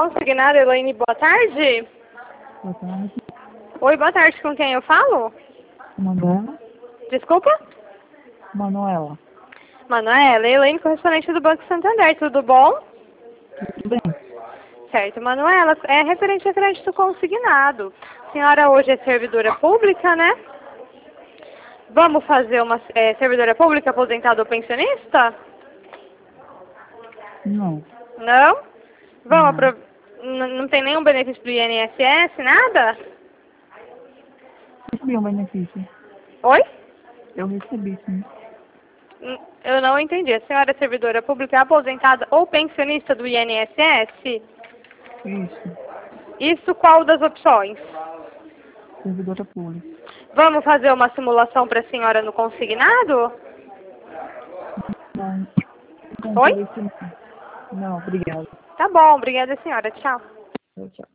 Consignado, Elaine, boa tarde. Boa tarde. Oi, boa tarde, com quem eu falo? Manuela. Desculpa? Manuela. Manuela, Elaine, correspondente do Banco Santander, tudo bom? Tudo bem? Certo, Manuela, é referente a crédito consignado. A senhora hoje é servidora pública, né? Vamos fazer uma servidora pública aposentada ou pensionista? Não. Não? Vamos Não. não tem nenhum benefício do INSS, nada? Recebi um benefício. Oi? Eu recebi, sim. Eu não entendi. A senhora é servidora pública aposentada ou pensionista do INSS? Isso. Isso qual das opções? Servidora pública. Vamos fazer uma simulação para a senhora no consignado? Não. Não, Oi? interesse não. Não, obrigada. Tá bom, obrigada senhora. Tchau. Tchau.